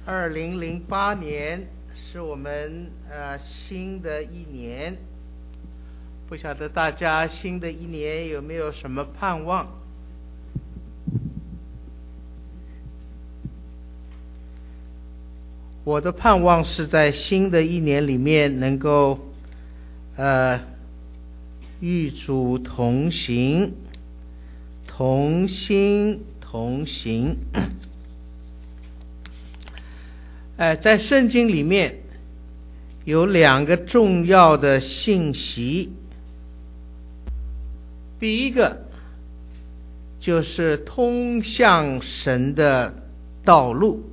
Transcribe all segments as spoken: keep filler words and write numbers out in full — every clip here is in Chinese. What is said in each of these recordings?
二零零八年是我们呃新的一年，不晓得大家新的一年有没有什么盼望？我的盼望是在新的一年里面能够呃与主同行，同心同行。呃，在圣经里面有两个重要的信息。第一个就是通向神的道路，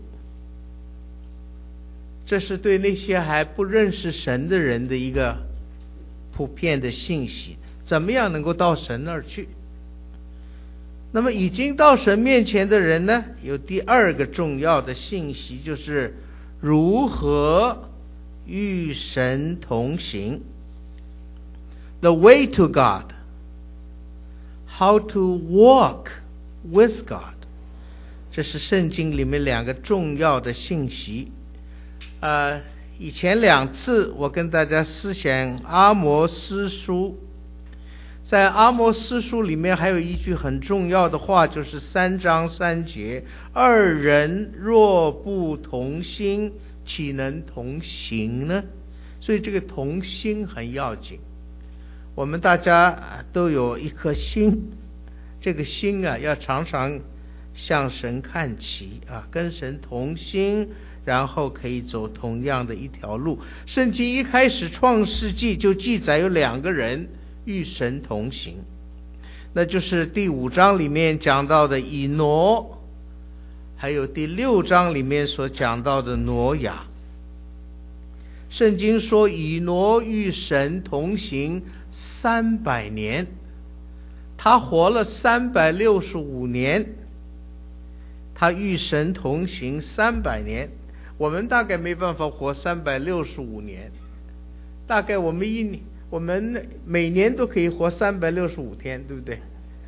这是对那些还不认识神的人的一个普遍的信息，怎么样能够到神那儿去。那么已经到神面前的人呢，有第二个重要的信息，就是如何与神同行。 The way to God, how to walk with God， 这是圣经里面两个重要的信息。呃，以前两次我跟大家思想阿摩司书，在阿摩司书里面还有一句很重要的话，就是三章三节，二人若不同心，岂能同行呢？所以这个同心很要紧。我们大家都有一颗心，这个心啊要常常向神看齐啊，跟神同心，然后可以走同样的一条路。圣经一开始创世纪就记载有两个人与神同行，那就是第五章里面讲到的以挪，还有第六章里面所讲到的挪亚。圣经说以挪与神同行三百年，他活了三百六十五年，他与神同行三百年。我们大概没办法活三百六十五年，大概我们一我们每年都可以活三百六十五天，对不对？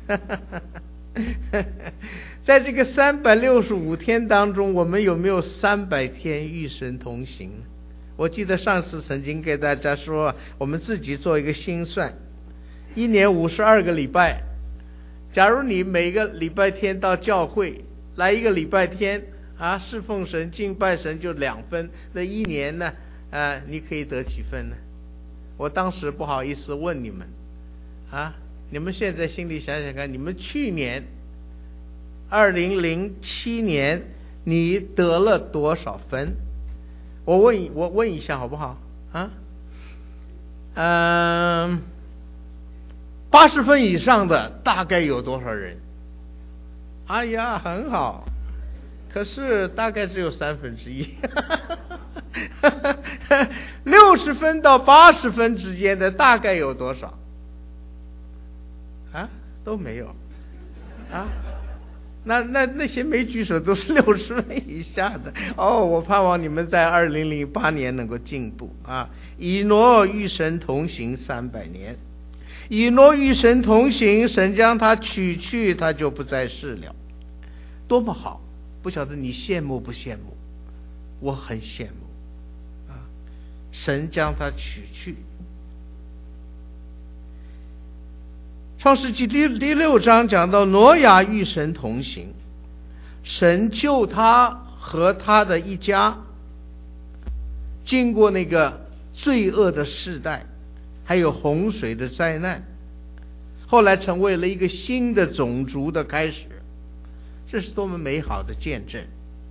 在这个三百六十五天当中，我们有没有三百天与神同行？我记得上次曾经给大家说，我们自己做一个心算，一年五十二个礼拜，假如你每个礼拜天到教会来一个礼拜天啊，侍奉神敬拜神就两分，那一年呢啊，你可以得几分呢？我当时不好意思问你们啊，你们现在心里想想看，你们去年二零零七年你得了多少分？我问我问一下好不好啊？嗯，八十分以上的大概有多少人？哎呀，很好，可是大概只有三分之一。六十分到八十分之间的大概有多少？啊，都没有啊。那那那些没举手都是六十分以下的哦。我盼望你们在二零零八年能够进步啊！以挪与神同行三百年，以挪与神同行，神将他取去，他就不再世了，多么好！不晓得你羡慕不羡慕？我很羡慕啊！神将他取去。创世纪第第六章讲到挪亚与神同行，神救他和他的一家经过那个罪恶的世代，还有洪水的灾难，后来成为了一个新的种族的开始，这是多么美好的见证。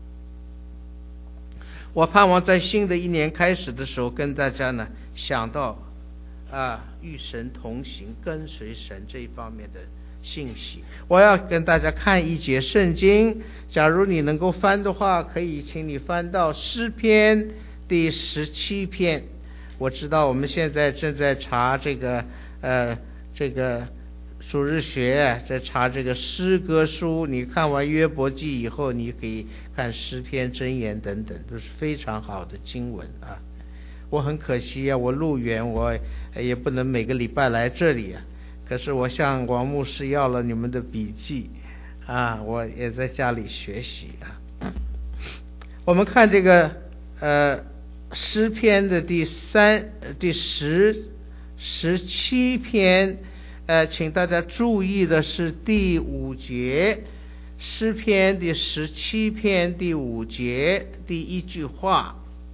我盼望在新的一年开始的时候，跟大家呢想到啊，与神同行，跟随神这一方面的信息。我要跟大家看一节圣经，假如你能够翻的话，可以请你翻到诗篇第十七篇。我知道我们现在正在查这个呃这个主日学，在查这个诗歌书，你看完约伯记以后，你可以看诗篇箴言等等，都是非常好的经文啊。我很可惜啊，我路远，我也不能每个礼拜来这里啊。可是我向王牧师要了你们的笔记啊，我也在家里学习啊。 我们看这个呃诗篇的第三、第十、十七篇，呃，请大家注意的是第五节，诗篇第十七篇第五节第一句话：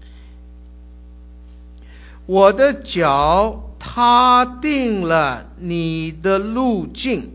我的脚踏定了你的路径。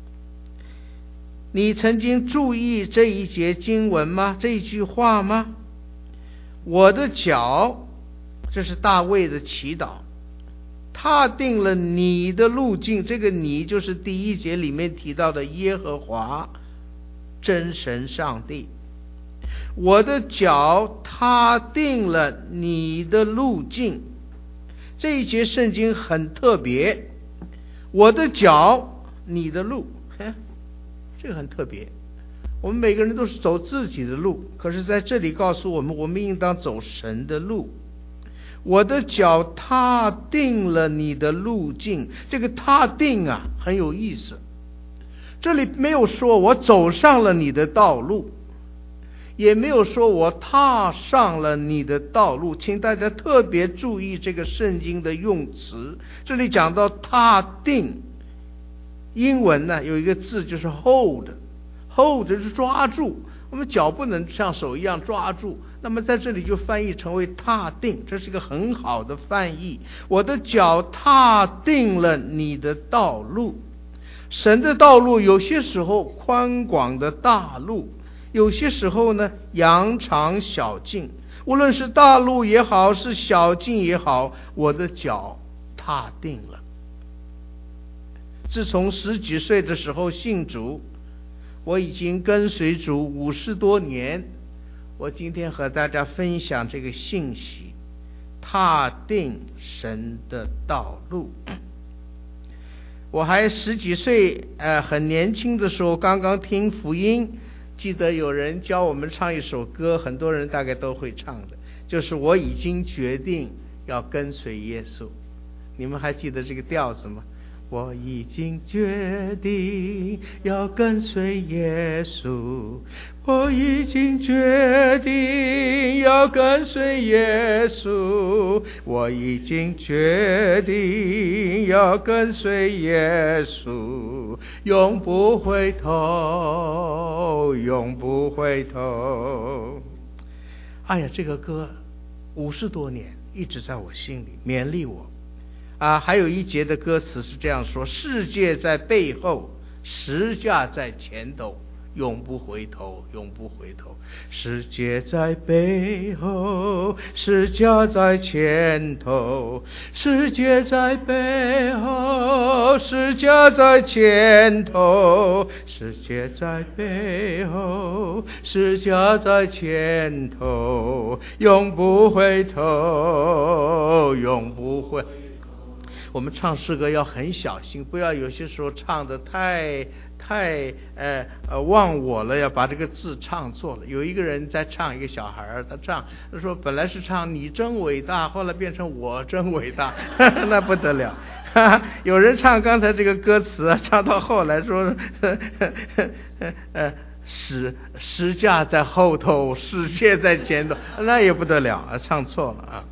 你曾经注意这一节经文吗？这一句话吗？我的脚，这是大卫的祈祷，踏定了你的路径。这个你就是第一节里面提到的耶和华真神上帝。我的脚踏定了你的路径。这一节圣经很特别，我的脚，你的路，这个很特别。我们每个人都是走自己的路，可是在这里告诉我们，我们应当走神的路。我的脚踏定了你的路径。这个踏定啊很有意思，这里没有说我走上了你的道路，也没有说我踏上了你的道路。请大家特别注意这个圣经的用词，这里讲到踏定，英文呢有一个字就是 hold， hold 就是抓住，我们脚不能像手一样抓住，那么在这里就翻译成为踏定，这是一个很好的翻译。我的脚踏定了你的道路。神的道路有些时候宽广的大路，有些时候呢羊肠小径，无论是大路也好，是小径也好，我的脚踏定了。自从十几岁的时候信主，我已经跟随主五十多年。我今天和大家分享这个信息，踏定神的道路。我还十几岁，呃，很年轻的时候，刚刚听福音，记得有人教我们唱一首歌，很多人大概都会唱的，就是我已经决定要跟随耶稣。你们还记得这个调子吗？我已经决定要跟随耶稣，我已经决定要跟随耶稣，我已经决定要跟随耶稣，永不回头，永不回头。哎呀，这个歌五十多年一直在我心里勉励我。啊，还有一节的歌词是这样说：世界在背后，十架在前头，永不回头，永不回头。世界在背后，十架在前头，世界在背后，十架在前头，世界在背后，十架在前头，永不回头，永不回头。我们唱诗歌要很小心，不要有些时候唱得太太呃呃忘我了，要把这个字唱错了。有一个人在唱，一个小孩他唱，他说本来是唱你真伟大，后来变成我真伟大，那不得了。有人唱刚才这个歌词，唱到后来说呃十十架在后头，世界在前头，那也不得了，唱错了啊。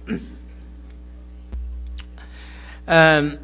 嗯，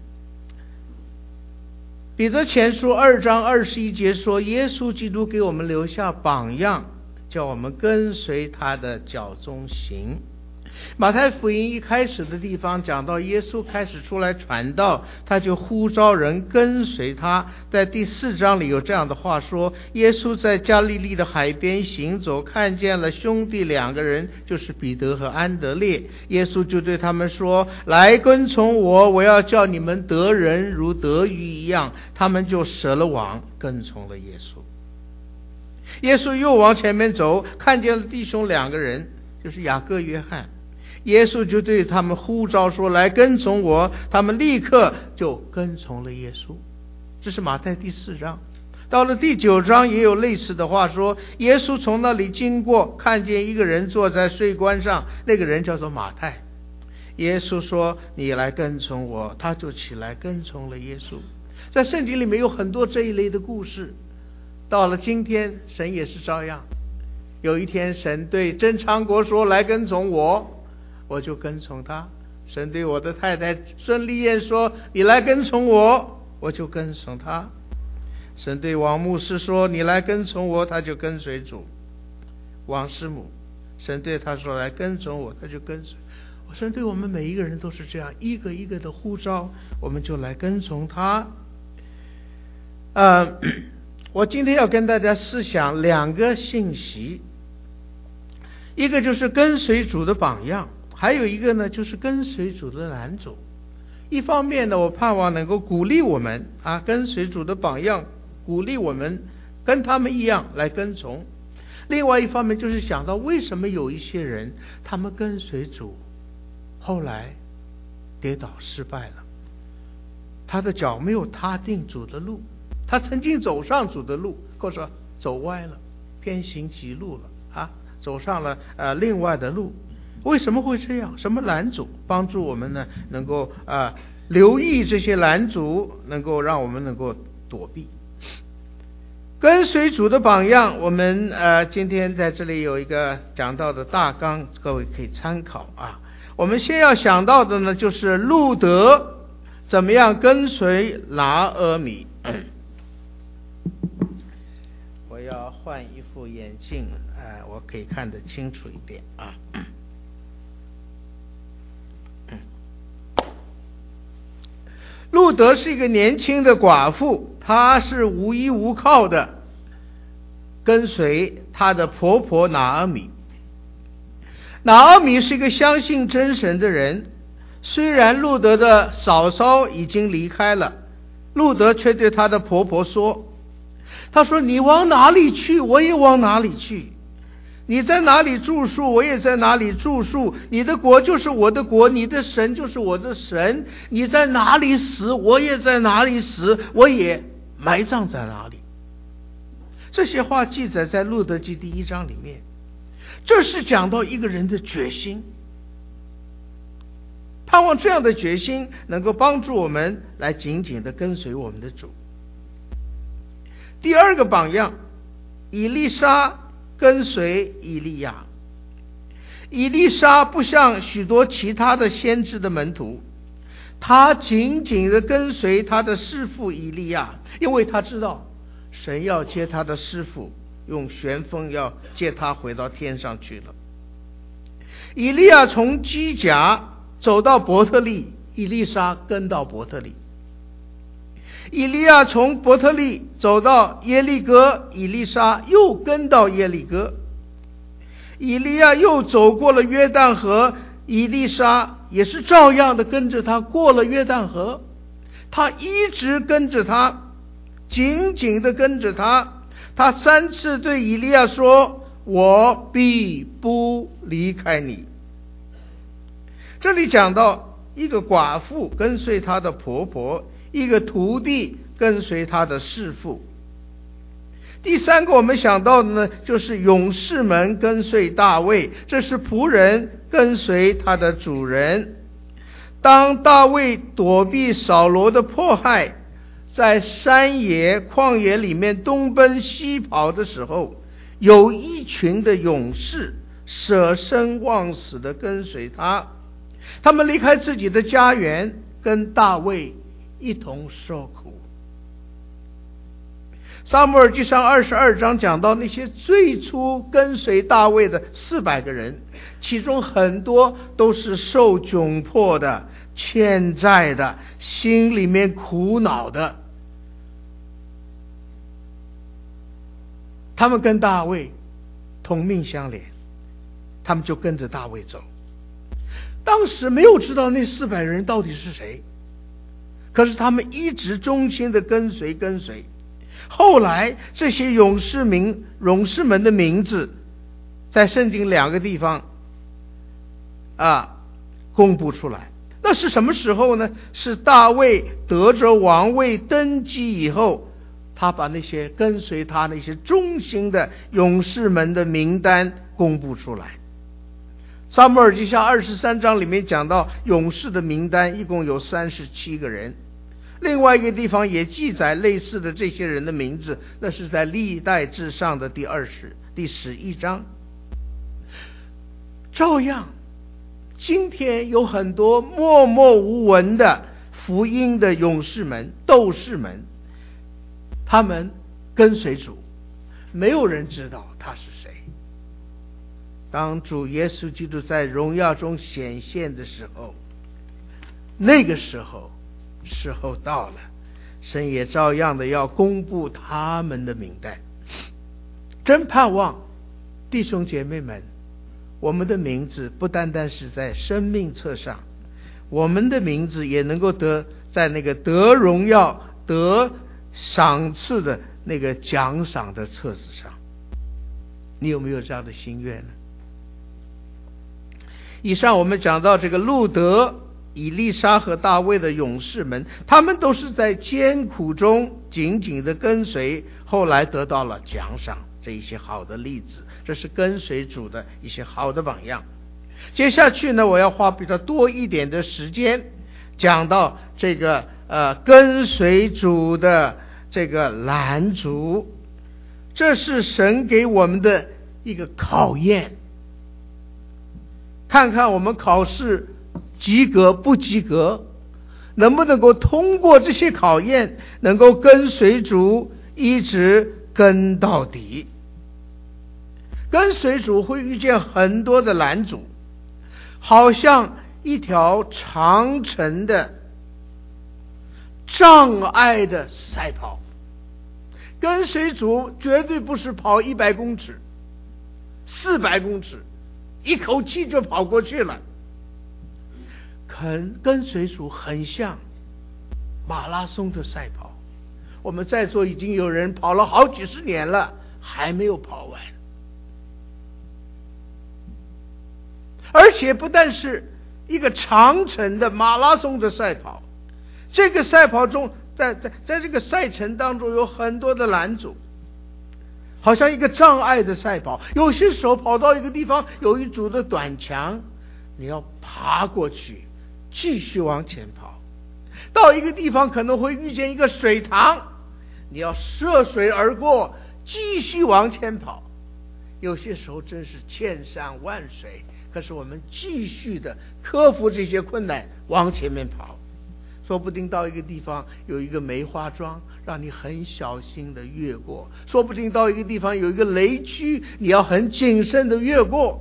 彼得前书二章二十一节说，耶稣基督给我们留下榜样，叫我们跟随他的脚中行。马太福音一开始的地方讲到耶稣开始出来传道，他就呼召人跟随他。在第四章里有这样的话说，耶稣在加利利的海边行走，看见了兄弟两个人，就是彼得和安德烈。耶稣就对他们说，来跟从我，我要叫你们得人如得鱼一样。他们就舍了网，跟从了耶稣。耶稣又往前面走，看见了弟兄两个人，就是雅各约翰。耶稣就对他们呼召说，来跟从我，他们立刻就跟从了耶稣。这是马太第四章。到了第九章也有类似的话说，耶稣从那里经过，看见一个人坐在税关上，那个人叫做马太。耶稣说，你来跟从我，他就起来跟从了耶稣。在圣经里面有很多这一类的故事，到了今天神也是照样。 有一天神对曾昌国说，来跟从我，我就跟从他。神对我的太太孙丽燕说，你来跟从我，我就跟从他。神对王牧师说，你来跟从我，他就跟随主。王师母，神对他说，来跟从我，他就跟随。神对我们每一个人都是这样，一个一个的呼召，我们就来跟从他。呃，我今天要跟大家思想两个信息，一个就是跟随主的榜样，还有一个呢就是跟随主的拦阻。一方面呢，我盼望能够鼓励我们啊，跟随主的榜样，鼓励我们跟他们一样来跟从。另外一方面就是想到为什么有一些人他们跟随主后来跌倒失败了，他的脚没有踏定主的路，他曾经走上主的路，或者走歪了，偏行歧路了啊，走上了呃另外的路。为什么会这样？什么拦阻帮助我们呢？能够啊、呃、留意这些拦阻，能够让我们能够躲避。跟随主的榜样，我们呃今天在这里有一个讲到的大纲，各位可以参考啊。我们先要想到的呢，就是路德怎么样跟随拿俄米。我要换一副眼镜，呃，我可以看得清楚一点啊。路德是一个年轻的寡妇，她是无依无靠的，跟随她的婆婆拿俄米。拿俄米是一个相信真神的人，虽然路德的嫂嫂已经离开了，路德却对她的婆婆说，他说，你往哪里去，我也往哪里去，你在哪里住宿，我也在哪里住宿，你的国就是我的国，你的神就是我的神，你在哪里死，我也在哪里死，我也埋葬在哪里。这些话记载在路德记第一章里面，这是讲到一个人的决心，盼望这样的决心能够帮助我们来紧紧地跟随我们的主。第二个榜样，以利沙跟随以利亚。以利沙不像许多其他的先知的门徒，他紧紧地跟随他的师父以利亚，因为他知道神要接他的师父，用旋风要接他回到天上去了。以利亚从基甲走到伯特利，以利沙跟到伯特利。以利亚从伯特利走到耶利哥，以利沙又跟到耶利哥。以利亚又走过了约旦河，以利沙也是照样的跟着他过了约旦河。他一直跟着他，紧紧的跟着他。他三次对以利亚说，我必不离开你。这里讲到一个寡妇跟随她的婆婆，一个徒弟跟随他的师父。第三个我们想到的呢，就是勇士们跟随大卫，这是仆人跟随他的主人。当大卫躲避扫罗的迫害，在山野旷野里面东奔西跑的时候，有一群的勇士舍生忘死的跟随他，他们离开自己的家园，跟大卫一同受苦。撒母耳记上二十二章讲到那些最初跟随大卫的四百个人，其中很多都是受窘迫的、欠债的、心里面苦恼的。他们跟大卫同命相连，他们就跟着大卫走。当时没有知道那四百人到底是谁，可是他们一直忠心的跟随跟随。后来这些勇士名勇士们的名字在圣经两个地方啊公布出来。那是什么时候呢？是大卫得着王位登基以后，他把那些跟随他那些忠心的勇士们的名单公布出来。撒母耳记下二十三章里面讲到勇士的名单一共有三十七个人。 另外一个地方也记载类似的这些人的名字，那是在历代志上的第二十、第十一章。照样，今天有很多默默无闻的福音的勇士们、斗士们，他们跟随主，没有人知道他是谁。当主耶稣基督在荣耀中显现的时候，那个时候时候到了，神也照样的要公布他们的名单。真盼望弟兄姐妹们，我们的名字不单单是在生命册上，我们的名字也能够得在那个得荣耀得赏赐的那个奖赏的册子上。你有没有这样的心愿呢？以上我们讲到这个路德、以利沙和大卫的勇士们，他们都是在艰苦中紧紧的跟随，后来得到了奖赏，这一些好的例子，这是跟随主的一些好的榜样。接下去呢，我要花比较多一点的时间讲到这个呃跟随主的这个拦阻，这是神给我们的一个考验，看看我们考试及格不及格，能不能够通过这些考验，能够跟随主一直跟到底。跟随主会遇见很多的拦阻，好像一条长程的障碍的赛跑。跟随主绝对不是跑一百公尺、四百公尺，一口气就跑过去了。跟跟随主很像马拉松的赛跑，我们在座已经有人跑了好几十年了，还没有跑完。而且不但是一个长程的马拉松的赛跑，这个赛跑中，在在在这个赛程当中有很多的拦阻，好像一个障碍的赛跑。有些时候跑到一个地方，有一组的短墙，你要爬过去，继续往前跑。到一个地方可能会遇见一个水塘，你要涉水而过，继续往前跑。有些时候真是千山万水，可是我们继续的克服这些困难，往前面跑。说不定到一个地方有一个梅花桩，让你很小心的越过；说不定到一个地方有一个雷区，你要很谨慎的越过。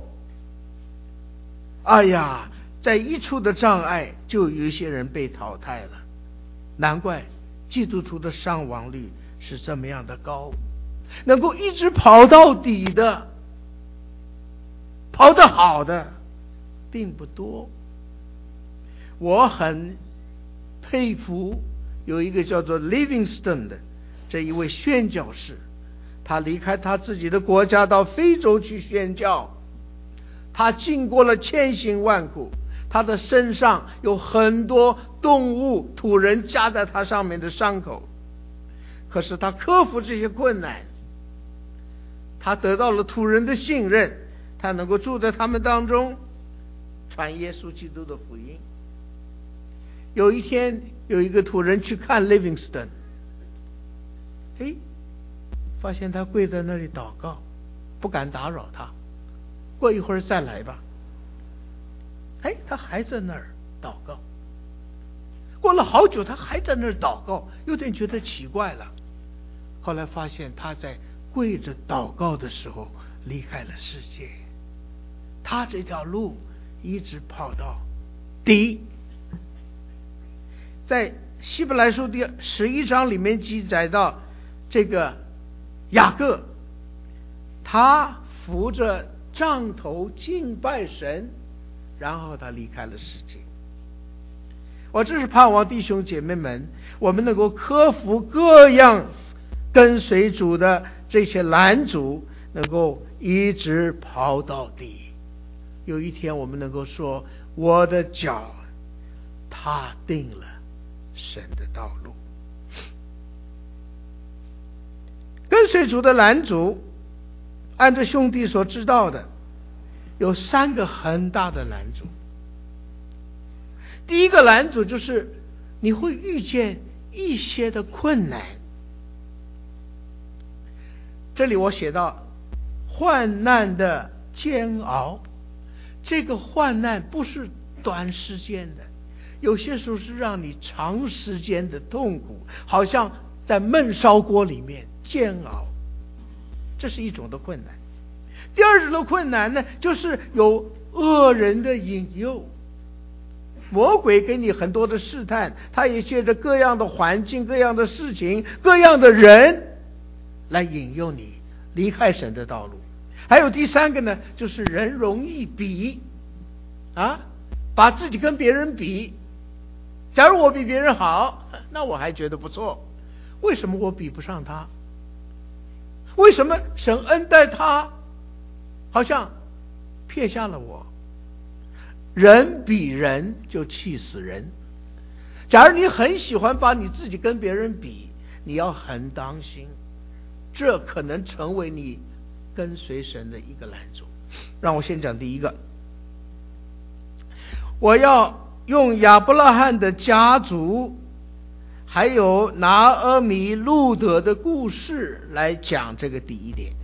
哎呀，在一处的障碍，就有一些人被淘汰了。难怪基督徒的伤亡率是这么样的高，能够一直跑到底的，跑得好的并不多。我很佩服有一个叫做 Livingston 的这一位宣教士，他离开他自己的国家到非洲去宣教，他经过了千辛万苦，他的身上有很多动物土人加在他上面的伤口，可是他克服这些困难，他得到了土人的信任，他能够住在他们当中，传耶稣基督的福音。有一天有一个土人去看 Livingston， 诶，发现他跪在那里祷告，不敢打扰他，过一会儿再来吧。哎，他还在那儿祷告，过了好久他还在那儿祷告，有点觉得奇怪了。后来发现他在跪着祷告的时候离开了世界，他这条路一直跑到底。在希伯来书第十一章里面记载到，这个雅各他扶着杖头敬拜神，然后他离开了世界。我这是盼望弟兄姐妹们，我们能够克服各样跟随主的这些拦阻，能够一直跑到底。有一天我们能够说，我的脚踏定了神的道路。跟随主的拦阻，按照兄弟所知道的，有三个很大的拦阻。第一个拦阻就是你会遇见一些的困难。这里我写到患难的煎熬，这个患难不是短时间的，有些时候是让你长时间的痛苦，好像在焖烧锅里面煎熬，这是一种的困难。第二种的困难呢，就是有恶人的引诱，魔鬼给你很多的试探，他也借着各样的环境、各样的事情、各样的人来引诱你离开神的道路。还有第三个呢，就是人容易比啊，把自己跟别人比。假如我比别人好，那我还觉得不错，为什么我比不上他？为什么神恩待他，好像撇下了我？人比人就气死人。假如你很喜欢把你自己跟别人比，你要很当心，这可能成为你跟随神的一个拦阻。让我先讲第一个，我要用亚伯拉罕的家族还有拿俄米、路得的故事来讲这个第一点。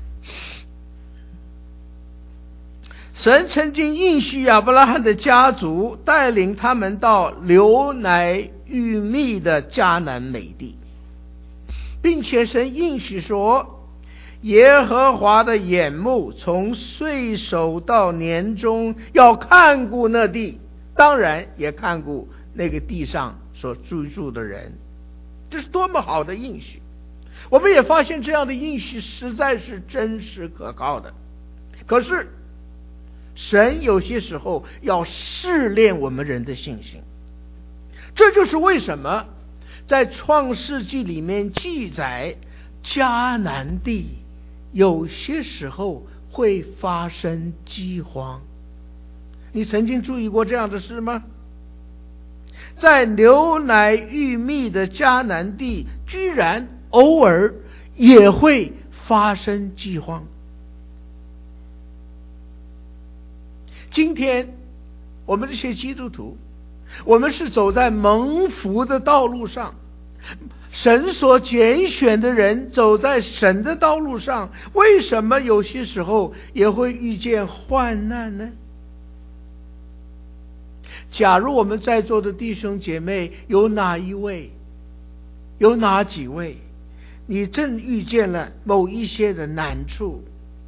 神曾经应许亚伯拉罕的家族，带领他们到流奶与蜜的迦南美地，并且神应许说，耶和华的眼目从岁首到年终要看顾那地，当然也看顾那个地上所居住的人。这是多么好的应许！我们也发现这样的应许实在是真实可靠的。可是神有些时候要试炼我们人的信心，这就是为什么在创世纪里面记载迦南地有些时候会发生饥荒。你曾经注意过这样的事吗？在流奶与蜜的迦南地，居然偶尔也会发生饥荒。今天我们这些基督徒，我们是走在蒙福的道路上，神所拣选的人走在神的道路上，为什么有些时候也会遇见患难呢？假如我们在座的弟兄姐妹有哪一位，有哪几位，你正遇见了某一些的难处，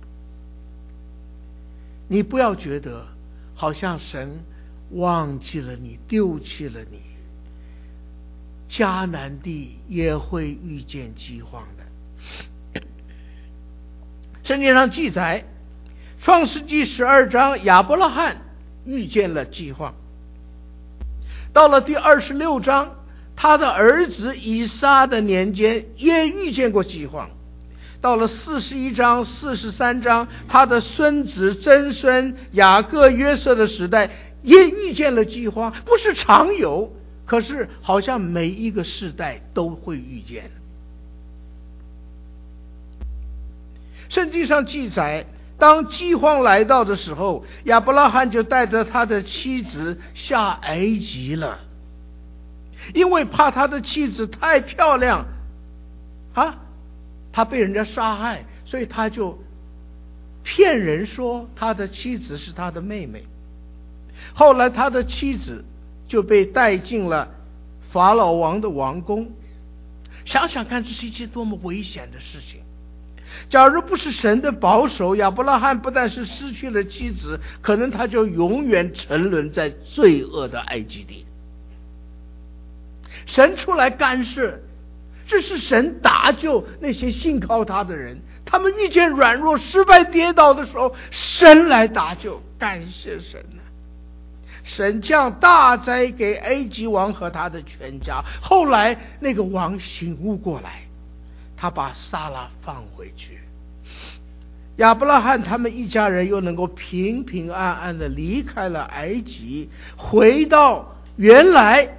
你不要觉得好像神忘记了你，丢弃了你。迦南地也会遇见饥荒的。圣经上记载，创世纪十二章，亚伯拉罕遇见了饥荒。到了第二十六章，他的儿子以撒的年间也遇见过饥荒。到了四十一章、四十三章，他的孙子、曾孙雅各、约瑟的时代也遇见了饥荒，不是常有，可是好像每一个世代都会遇见。圣经上记载，当饥荒来到的时候，亚伯拉罕就带着他的妻子下埃及了，因为怕他的妻子太漂亮啊，他被人家杀害，所以他就骗人说他的妻子是他的妹妹。后来他的妻子就被带进了法老王的王宫。想想看，这是一件多么危险的事情。假如不是神的保守，亚伯拉罕不但是失去了妻子，可能他就永远沉沦在罪恶的埃及地。神出来干涉，这是神搭救那些信靠他的人，他们遇见软弱、失败、跌倒的时候，神来搭救。感谢神啊！神降大灾给埃及王和他的全家。后来那个王醒悟过来，他把撒拉放回去，亚伯拉罕他们一家人又能够平平安安的离开了埃及，回到原来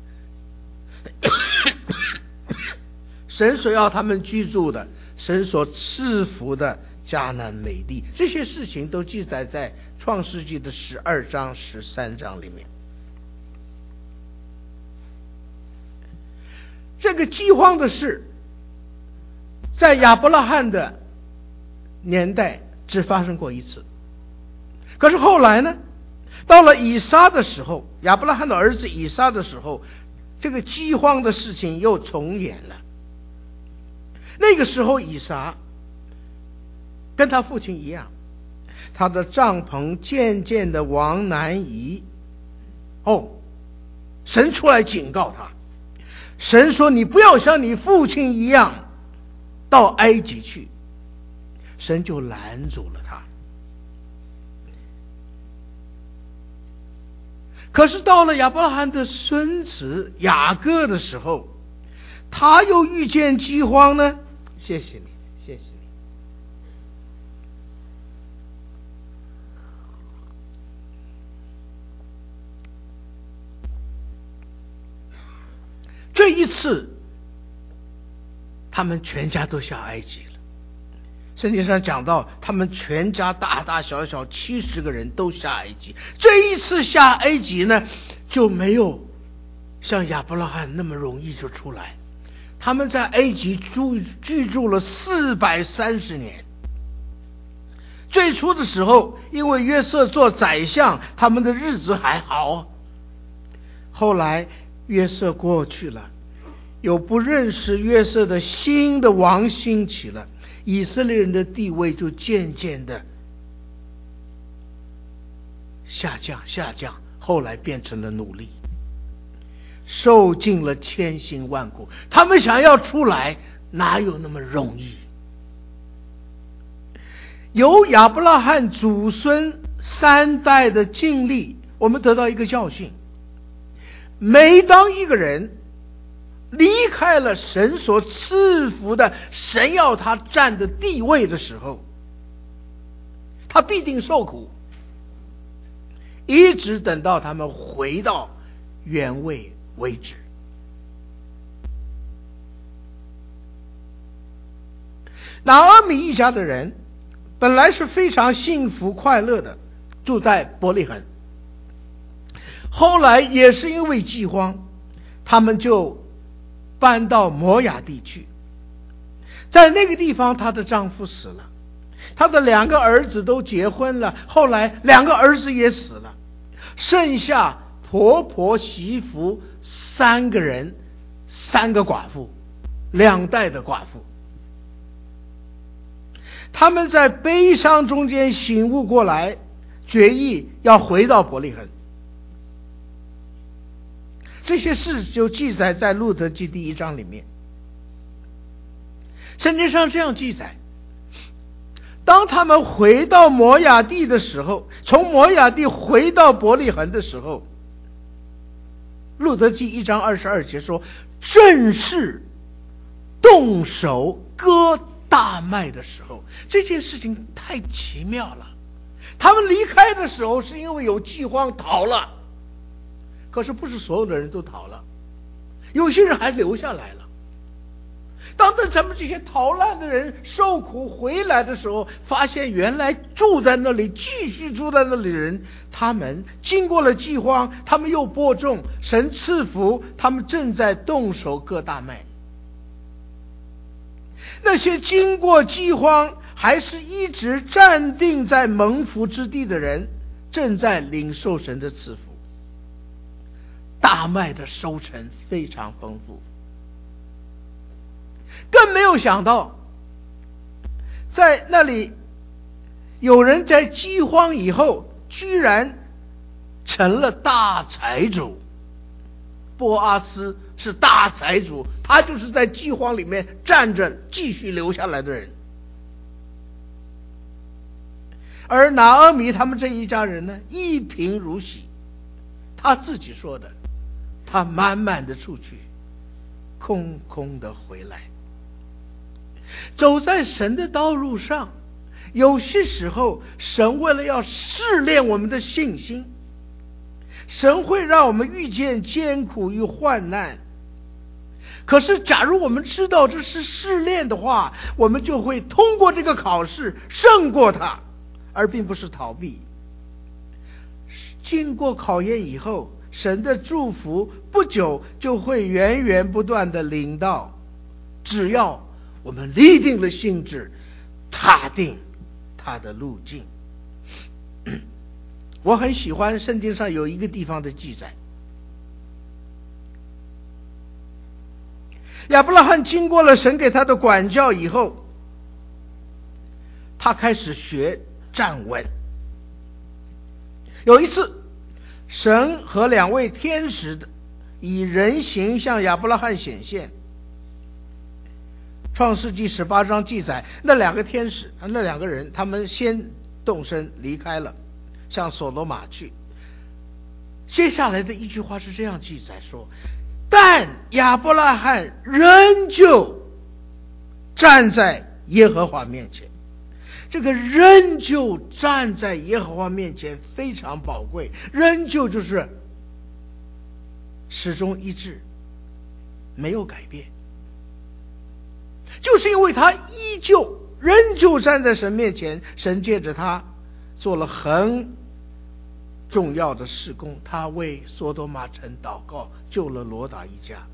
神所要他们居住的，神所赐福的迦南美地。这些事情都记载在创世纪的十二章、十三章里面。 这个饥荒的事在亚伯拉罕的年代只发生过一次，可是后来呢，到了以撒的时候，亚伯拉罕的儿子以撒的时候，这个饥荒的事情又重演了。那个时候以撒跟他父亲一样，他的帐篷渐渐的往南移。哦，神出来警告他，神说你不要像你父亲一样到埃及去，神就拦阻了他。可是到了亚伯拉罕的孙子雅各的时候，他又遇见饥荒呢。谢谢你，谢谢你。这一次他们全家都下埃及了。圣经上讲到他们全家大大小小七十个人都下埃及。这一次下埃及呢，就没有像亚伯拉罕那么容易就出来。他们在埃及住居住了四百三十年。最初的时候，因为约瑟做宰相，他们的日子还好。后来约瑟过去了，有不认识约瑟的新的王兴起了，以色列人的地位就渐渐的下降下降，后来变成了奴隶，受尽了千辛万苦。他们想要出来，哪有那么容易？由亚伯拉罕祖孙三代的经历，我们得到一个教训：每当一个人离开了神所赐福的神要他占的地位的时候，他必定受苦，一直等到他们回到原位为止。拿俄米一家的人本来是非常幸福快乐的，住在伯利恒。后来也是因为饥荒，他们就搬到摩亚地去。在那个地方，她的丈夫死了，她的两个儿子都结婚了，后来两个儿子也死了，剩下婆婆媳妇三个人，三个寡妇，两代的寡妇。他们在悲伤中间醒悟过来，决意要回到伯利恒。这些事就记载在路德记第一章里面。圣经上这样记载：当他们回到摩亚地的时候，从摩亚地回到伯利恒的时候，路德记一章二十二节说，正是动手割大麦的时候。这件事情太奇妙了。他们离开的时候是因为有饥荒逃了，可是不是所有的人都逃了，有些人还留下来了。当等咱们这些逃难的人受苦回来的时候，发现原来住在那里继续住在那里的人，他们经过了饥荒，他们又播种，神赐福，他们正在动手割大麦。那些经过饥荒还是一直站定在蒙福之地的人，正在领受神的赐福，大麦的收成非常丰富。更没有想到，在那里有人在饥荒以后居然成了大财主。波阿斯是大财主，他就是在饥荒里面站着继续留下来的人。而拿俄米他们这一家人呢，一贫如洗。他自己说的，他满满的出去，空空的回来。走在神的道路上，有些时候神为了要试炼我们的信心，神会让我们遇见艰苦与患难。可是假如我们知道这是试炼的话，我们就会通过这个考试胜过它，而并不是逃避。经过考验以后， 神的祝福不久就会源源不断的临到，只要我们立定了心志，踏定他的路径。我很喜欢圣经上有一个地方的记载，亚伯拉罕经过了神给他的管教以后，他开始学站稳。有一次，神和两位天使以人形向亚伯拉罕显现。创世纪十八章记载，那两个天使，那两个人，他们先动身离开了，向所罗玛去。接下来的一句话是这样记载说，但亚伯拉罕仍旧站在耶和华面前。这个仍旧站在耶和华面前非常宝贵，仍旧就是始终一致，没有改变，就是因为他依旧仍旧站在神面前，神借着他做了很重要的事工，他为索多玛城祷告，救了罗达一家。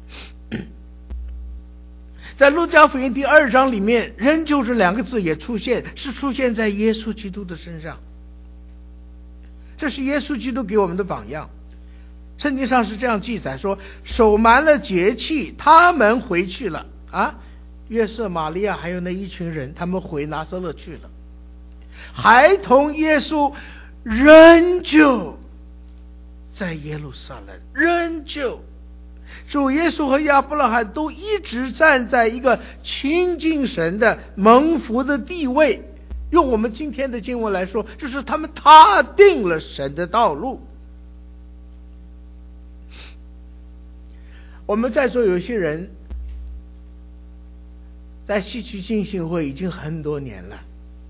在路加福音第二章里面，仍旧这两个字也出现，是出现在耶稣基督的身上。这是耶稣基督给我们的榜样。圣经上是这样记载说，守满了节期，他们回去了啊，约瑟、玛利亚还有那一群人，他们回拿撒勒去了。孩童耶稣仍旧在耶路撒冷，仍旧主耶稣和亚伯拉罕都一直站在一个亲近神的蒙福的地位。用我们今天的经文来说，就是他们踏定了神的道路。我们在座有些人在西区浸信会已经很多年了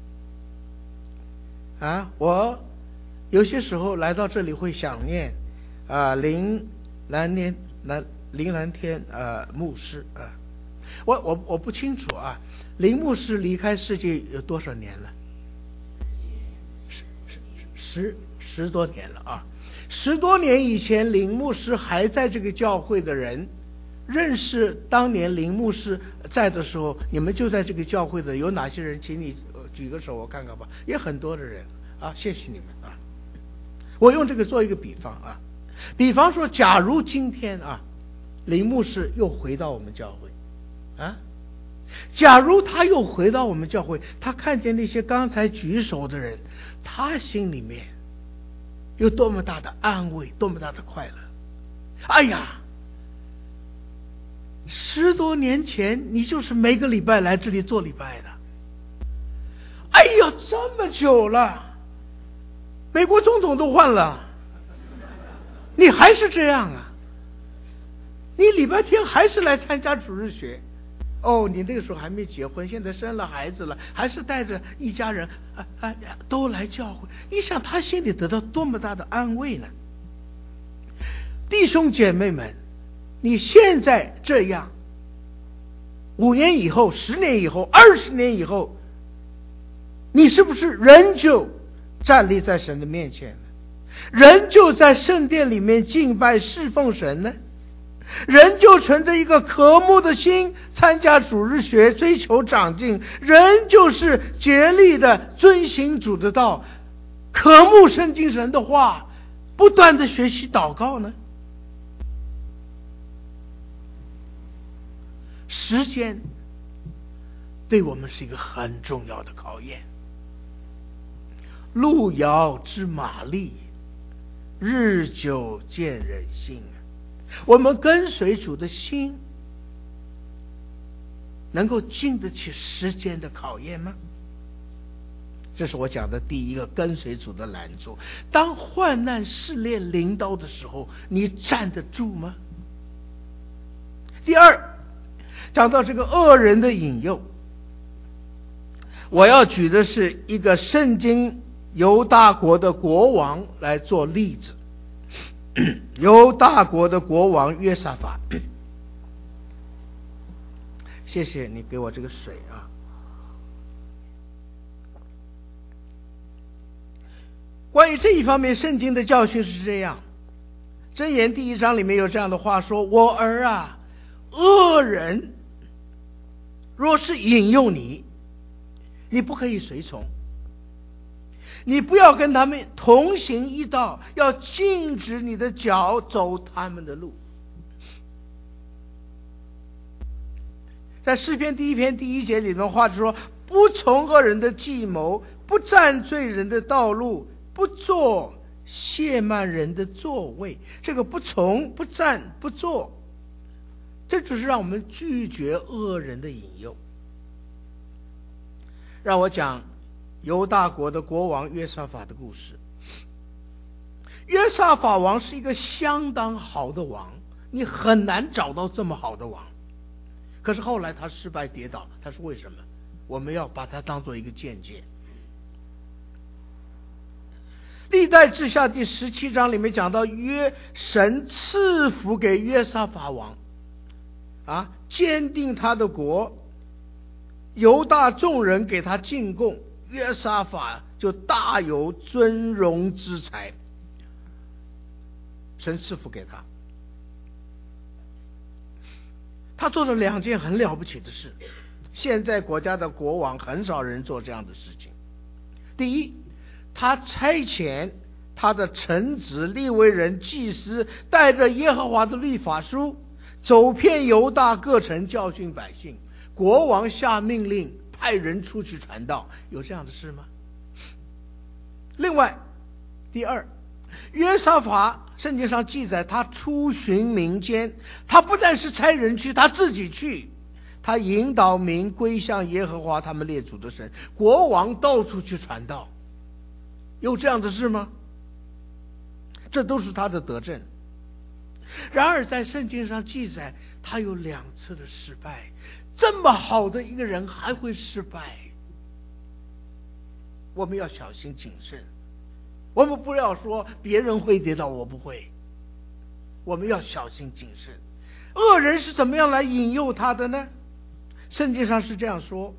啊，我有些时候来到这里会想念啊林蓝天蓝林蓝天呃牧师啊，我我我不清楚啊，林牧师离开世界有多少年了？十十十多年了啊！十多年以前，林牧师还在这个教会的人，认识当年林牧师在的时候，你们就在这个教会的有哪些人？请你举个手，我看看吧。也很多的人啊，谢谢你们啊！我用这个做一个比方啊，比方说，假如今天啊，林牧师又回到我们教会啊，假如他又回到我们教会，他看见那些刚才举手的人，他心里面有多么大的安慰，多么大的快乐！哎呀，十多年前你就是每个礼拜来这里做礼拜的，哎呀，这么久了，美国总统都换了，你还是这样啊？你礼拜天还是来参加主日学？哦，你那个时候还没结婚，现在生了孩子了，还是带着一家人啊啊都来教会。你想他心里得到多么大的安慰呢？弟兄姐妹们，你现在这样，五年以后、十年以后、二十年以后，你是不是仍旧站立在神的面前呢？仍旧在圣殿里面敬拜侍奉神呢？人就存着一个渴慕的心参加主日学，追求长进，人就是竭力的遵行主的道，渴慕圣经神的话，不断的学习祷告呢？时间对我们是一个很重要的考验。路遥知马力，日久见人心。我们跟随主的心能够经得起时间的考验吗？这是我讲的第一个跟随主的拦阻。当患难试炼临到的时候，你站得住吗？第二，讲到这个恶人的引诱，我要举的是一个圣经犹大国的国王来做例子。犹大国的国王约沙法，谢谢你给我这个水啊。关于这一方面，圣经的教训是这样： 箴言第一章里面有这样的话说：我儿啊，恶人若是引诱你，你不可以随从，你不要跟他们同行一道，要禁止你的脚走他们的路。在诗篇第一篇第一节里面话说：不从恶人的计谋，不占罪人的道路，不坐亵慢人的座位。这个不从、不占、不坐，这就是让我们拒绝恶人的引诱。让我讲犹大国的国王约沙法的故事。约沙法王是一个相当好的王，你很难找到这么好的王。可是后来他失败跌倒，他是为什么？我们要把它当做一个见解。历代志下第十七章里面讲到，约神赐福给约沙法王啊，坚定他的国，犹大众人给他进贡，约沙法就大有尊荣之财，神赐福给他。他做了两件很了不起的事，现在国家的国王很少人做这样的事情。第一，他差遣他的臣子利未人祭司带着耶和华的律法书走遍犹大各城，教训百姓。国王下命令派人出去传道，有这样的事吗？另外，第二，约沙法圣经上记载他出巡民间，他不但是差人去，他自己去，他引导民归向耶和华他们列祖的神。国王到处去传道，有这样的事吗？这都是他的德政。然而在圣经上记载他有两次的失败，这么好的一个人还会失败，我们要小心谨慎。我们不要说别人会跌倒，我不会，我们要小心谨慎。恶人是怎么样来引诱他的呢？圣经上是这样说：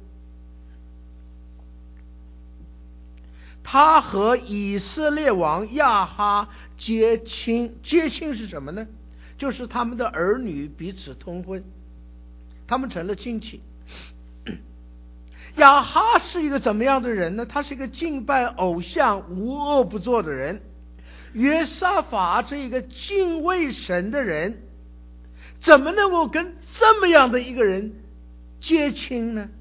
他和以色列王亚哈结亲。结亲是什么呢？就是他们的儿女彼此通婚，他们成了亲戚。亚哈是一个怎么样的人呢？他是一个敬拜偶像无恶不作的人。约沙法这一个敬畏神的人，怎么能够跟这么样的一个人结亲呢？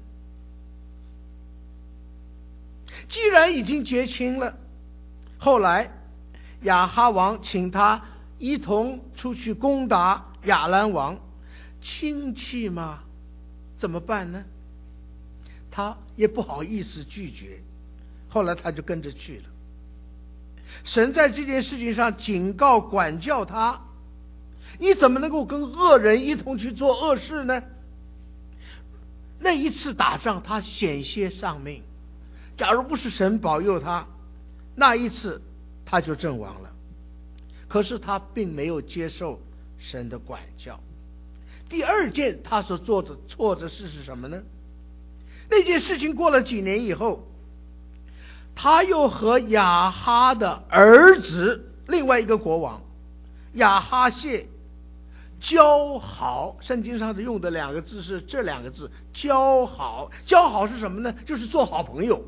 既然已经结亲了，后来亚哈王请他一同出去攻打亚兰王，亲戚嘛，怎么办呢？他也不好意思拒绝，后来他就跟着去了。神在这件事情上警告管教他，你怎么能够跟恶人一同去做恶事呢？那一次打仗他险些丧命，假如不是神保佑他，那一次他就阵亡了。可是他并没有接受神的管教。第二件他所做的错的事是什么呢？那件事情过了几年以后，他又和亚哈的儿子另外一个国王亚哈谢交好。圣经上的用的两个字是这两个字，交好。交好是什么呢？就是做好朋友，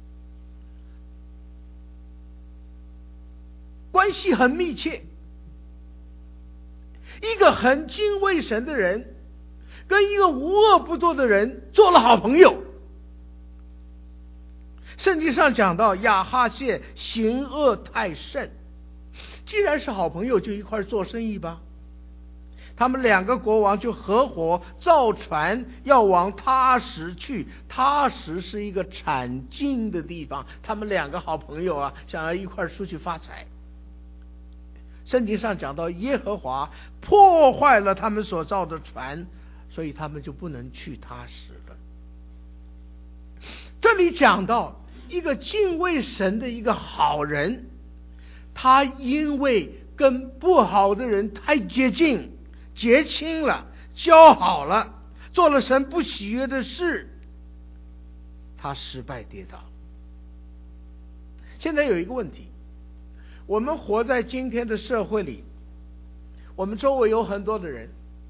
关系很密切。一个很敬畏神的人跟一个无恶不作的人做了好朋友。圣经上讲到亚哈谢行恶太甚，既然是好朋友，就一块做生意吧。他们两个国王就合伙造船要往他什去。他什是一个产金的地方，他们两个好朋友啊，想要一块出去发财。圣经上讲到耶和华破坏了他们所造的船，所以他们就不能去他什了。这里讲到一个敬畏神的一个好人，他因为跟不好的人太接近，结亲了，交好了，做了神不喜悦的事，他失败跌倒。现在有一个问题，我们活在今天的社会里， 我们周围有很多的人，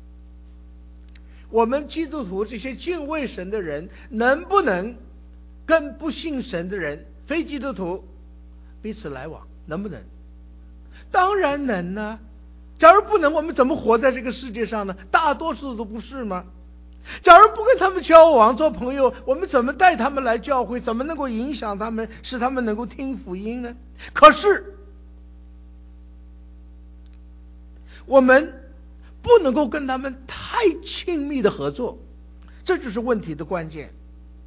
我们基督徒这些敬畏神的人，能不能跟不信神的人、非基督徒彼此来往？能不能？当然能呢。假如不能，我们怎么活在这个世界上呢？大多数都不是吗？假如不跟他们交往做朋友，我们怎么带他们来教会？怎么能够影响他们，使他们能够听福音呢？可是我们不能够跟他们太亲密的合作，这就是问题的关键。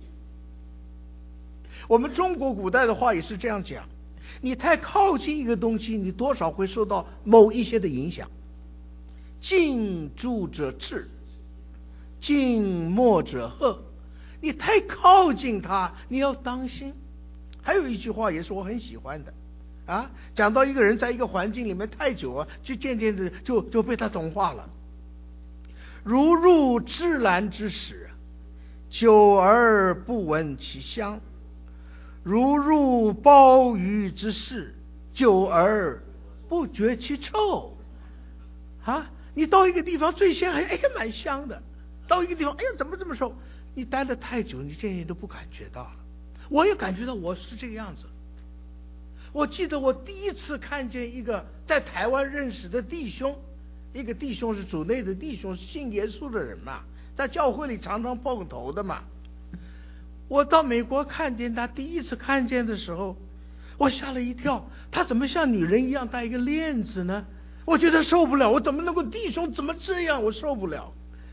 我们中国古代的话也是这样讲，你太靠近一个东西，你多少会受到某一些的影响。近朱者赤，近墨者黑，你太靠近它，你要当心。还有一句话也是我很喜欢的啊，讲到一个人在一个环境里面太久啊，就渐渐的就就被他同化了。如入芝兰之室，久而不闻其香；如入鲍鱼之室，久而不觉其臭。啊，你到一个地方最先还哎呀蛮香的，到一个地方哎呀怎么这么臭？你待了太久，你渐渐都不感觉到了。我也感觉到我是这个样子。我记得我第一次看见一个在台湾认识的弟兄，一个弟兄是主内的弟兄，信耶稣的人嘛，在教会里常常碰头的嘛。我到美国看见他，第一次看见的时候，我吓了一跳，他怎么像女人一样戴一个链子呢？我觉得受不了，我怎么能够弟兄怎么这样？我受不了。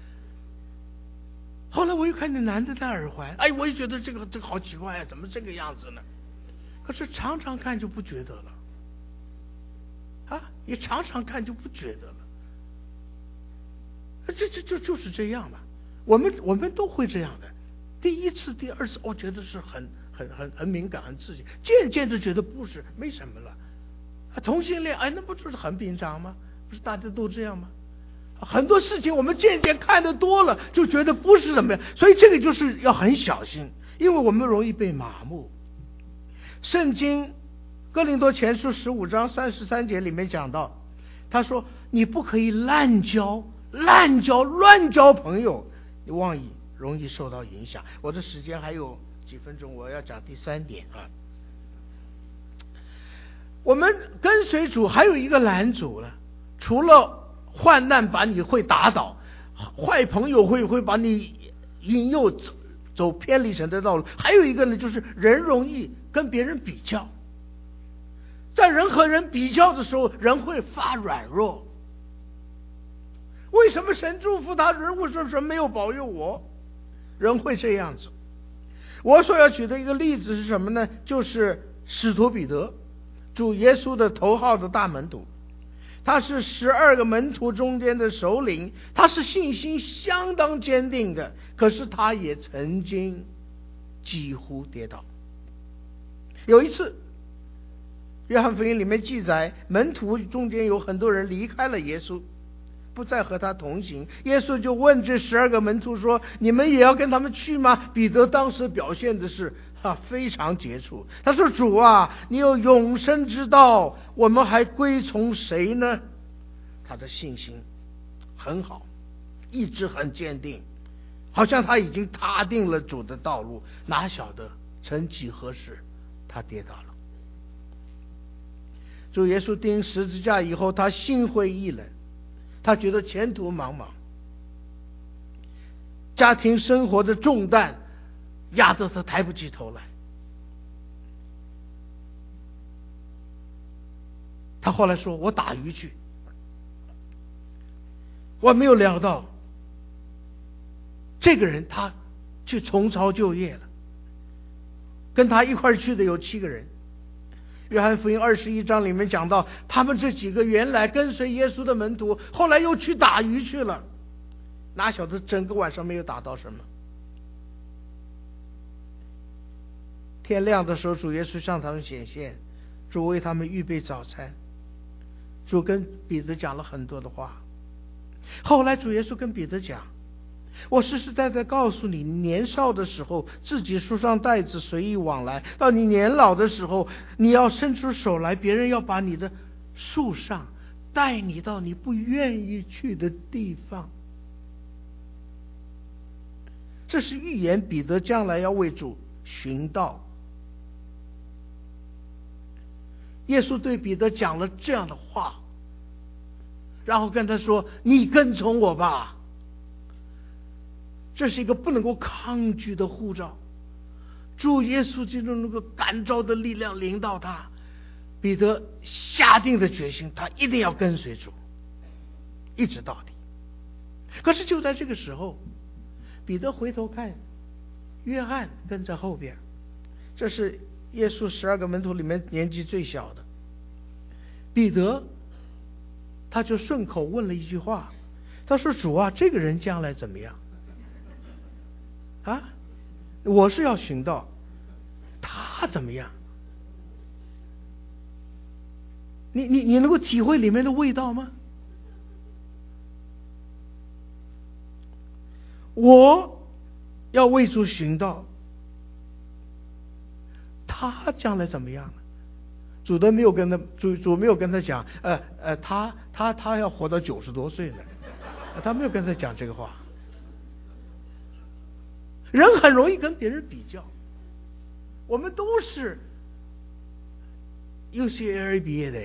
后来我又看见男的戴耳环，哎，我也觉得这个这个好奇怪啊，怎么这个样子呢？可是常常看就不觉得了，啊，也常常看就不觉得了，这这就就是这样嘛。我们我们都会这样的，第一次、第二次，我觉得是很很很很敏感、很刺激，渐渐的觉得不是没什么了。啊，同性恋，哎，那不就是很平常吗？不是大家都这样吗？很多事情我们渐渐看得多了，就觉得不是怎么样，所以这个就是要很小心，因为我们容易被麻木。圣经哥林多前书十五章三十三节里面讲到，他说你不可以滥交、滥交、乱交朋友，你万一容易受到影响。我的时间还有几分钟，我要讲第三点啊。我们跟随主还有一个拦阻了，除了患难把你会打倒，坏朋友会会把你引诱走走偏离神的道路，还有一个呢，就是人容易跟别人比较，在人和人比较的时候，人会发软弱。为什么神祝福他，人为什么没有保佑我？人会这样子。我所要举的一个例子是什么呢？就是使徒彼得，主耶稣的头号的大门徒，他是十二个门徒中间的首领，他是信心相当坚定的，可是他也曾经几乎跌倒。有一次约翰福音里面记载，门徒中间有很多人离开了耶稣，不再和他同行。耶稣就问这十二个门徒说，你们也要跟他们去吗？彼得当时表现的是啊非常杰出，他说，主啊，你有永生之道，我们还归从谁呢？他的信心很好，意志很坚定，好像他已经踏定了主的道路，哪晓得曾几何时他跌倒了。主耶稣钉十字架以后，他心灰意冷，他觉得前途茫茫，家庭生活的重担压得他抬不起头来。他后来说，我打鱼去，我没有料到这个人他去重操旧业了。跟他一块去的有七个人，约翰福音二十一章里面讲到，他们这几个原来跟随耶稣的门徒，后来又去打鱼去了，哪晓得整个晚上没有打到什么。天亮的时候，主耶稣向他们显现，主为他们预备早餐，主跟彼得讲了很多的话。后来主耶稣跟彼得讲，我实实在在告诉你，年少的时候自己束上带子随意往来，到你年老的时候，你要伸出手来，别人要把你的束上带你到你不愿意去的地方。这是预言彼得将来要为主寻道。耶稣对彼得讲了这样的话，然后跟他说：你跟从我吧。这是一个不能够抗拒的呼召。主耶稣基督那个感召的力量临到他，彼得下定的决心，他一定要跟随主，一直到底。可是就在这个时候，彼得回头看，约翰跟在后边，这是耶稣十二个门徒里面年纪最小的。彼得他就顺口问了一句话，他说：主啊，这个人将来怎么样啊？我是要寻道，他怎么样？你你你能够体会里面的味道吗？我要为主寻道，他将来怎么样呢？主都没有跟他主主没有跟他讲，呃呃，他他他要活到九十多岁呢，他没有跟他讲这个话。人很容易跟别人比较，我们都是 U C L A 毕业的，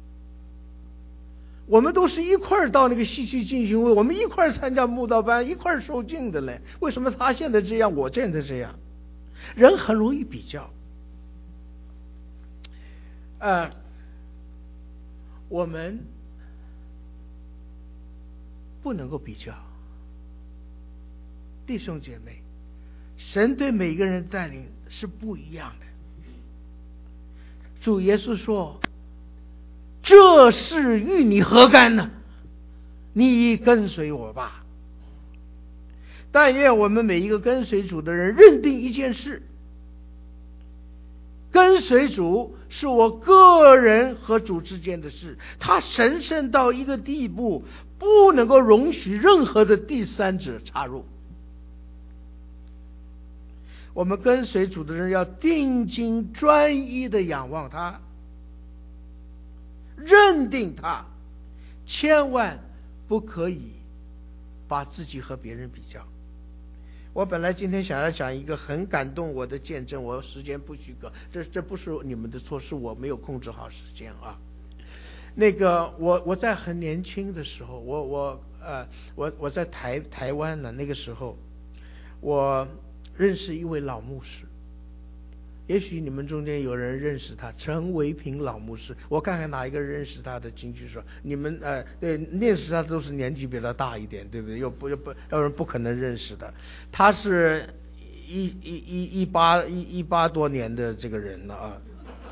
我们都是一块儿到那个戏剧进行会，我们一块儿参加慕道班，一块儿受敬的嘞。为什么他现在这样，我现在这样？人很容易比较。呃，我们不能够比较，弟兄姐妹，神对每个人的带领是不一样的。主耶稣说：这事与你何干呢？你跟随我吧。但愿我们每一个跟随主的人认定一件事，跟随主是我个人和主之间的事，他神圣到一个地步，不能够容许任何的第三者插入。我们跟随主的人要定睛专一的仰望他，认定他，千万不可以把自己和别人比较。我本来今天想要讲一个很感动我的见证，我时间不许可，这这不是你们的错，是我没有控制好时间啊。那个我我在很年轻的时候，我我呃我我在台台湾呢，那个时候我认识一位老牧师，也许你们中间有人认识他，陈维平老牧师。我看看哪一个认识他的，请举手。你们呃，对，认识他都是年纪比较大一点，对不对？又不又不，要人不可能认识的。他是一一一一八一一八多年的这个人了啊。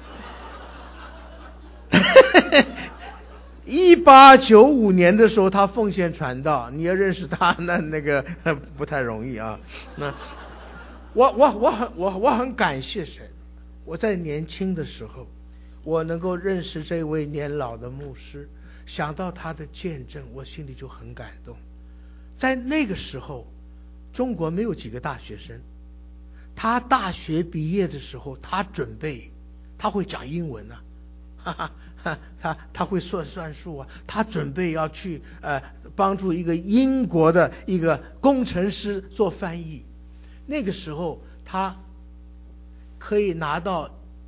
一八九五年的时候，他奉献传道，你要认识他，那那个不太容易啊。那。我我我很我我很感谢神，我在年轻的时候，我能够认识这位年老的牧师，想到他的见证，我心里就很感动。在那个时候，中国没有几个大学生，他大学毕业的时候，他准备他会讲英文啊，哈哈哈，他他会算算数啊，他准备要去呃帮助一个英国的一个工程师做翻译。那个时候他可以拿到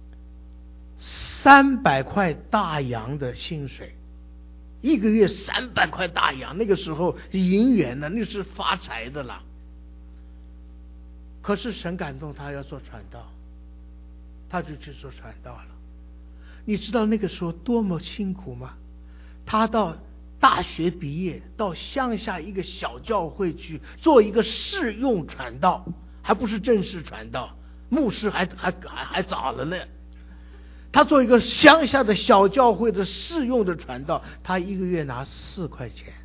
三百块大洋的薪水，一个月三百块大洋，那个时候银元呢，那是发财的了。可是神感动他要做传道，他就去做传道了。你知道那个时候多么辛苦吗？他到大学毕业，到乡下一个小教会去做一个试用传道，还不是正式传道，牧师还还还还早了呢。他做一个乡下的小教会的试用的传道，他一个月拿四块钱，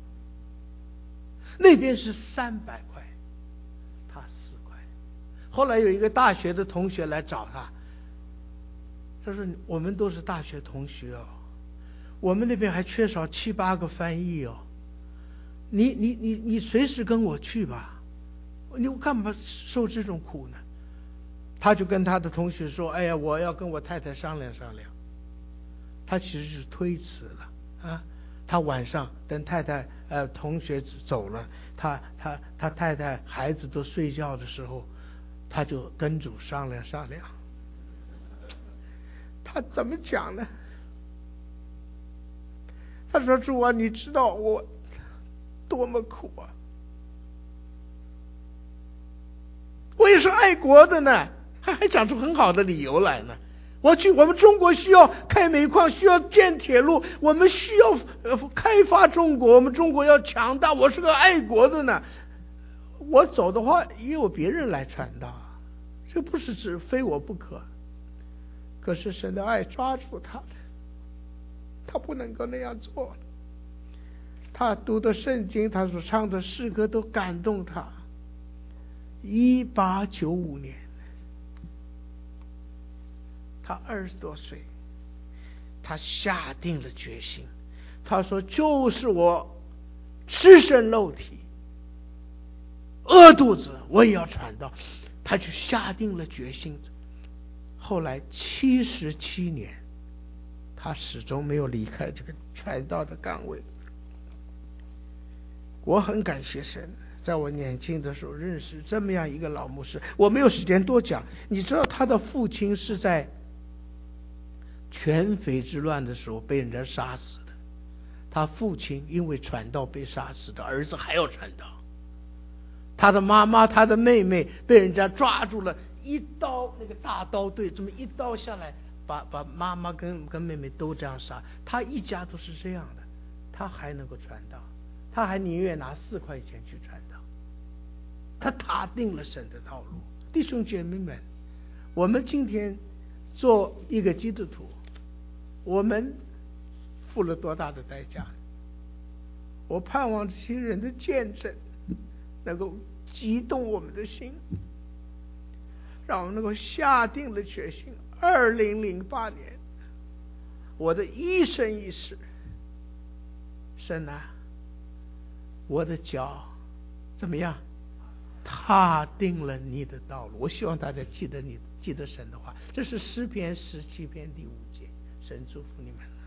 那边是三百块，他四块。后来有一个大学的同学来找他，他说：“我们都是大学同学哦，我们那边还缺少七八个翻译哦，你你你你随时跟我去吧。”你干嘛受这种苦呢？他就跟他的同学说：“哎呀，我要跟我太太商量商量。”他其实是推辞了啊。 他晚上等太太呃同学走了，他他他太太孩子都睡觉的时候，他就跟主商量商量，他怎么讲呢？他说：“主啊，你知道我多么苦啊！我也是爱国的呢。”他还讲出很好的理由来呢。我去，我们中国需要开煤矿，需要建铁路，我们需要呃开发中国，我们中国要强大。我是个爱国的呢。我走的话，也有别人来传道，这不是只非我不可。可是神的爱抓住他了，他不能够那样做。他读的圣经，他所唱的诗歌都感动他。一八九五年。他二十多岁，他下定了决心。他说：“就是我赤身露体、饿肚子，我也要传道。”他就下定了决心。后来七十七年，他始终没有离开这个传道的岗位。我很感谢神，在我年轻的时候认识这么样一个老牧师。我没有时间多讲，你知道他的父亲是在全非之乱的时候被人家杀死的，他父亲因为传道被杀死的，儿子还要传道。他的妈妈他的妹妹被人家抓住了，一刀，那个大刀队这么一刀下来，把把妈妈跟跟妹妹都这样杀。他一家都是这样的，他还能够传道，他还宁愿拿四块钱去传道。他踏定了神的道路。弟兄姐妹们，我们今天做一个基督徒，我们付了多大的代价？我盼望这些人的见证能够激动我们的心，让我们能够下定了决心。二零零八年，我的一生一世，神啊，我的脚怎么样？踏定了你的道路。我希望大家记得你记得神的话，这是诗篇十七篇第五节。神祝福你们。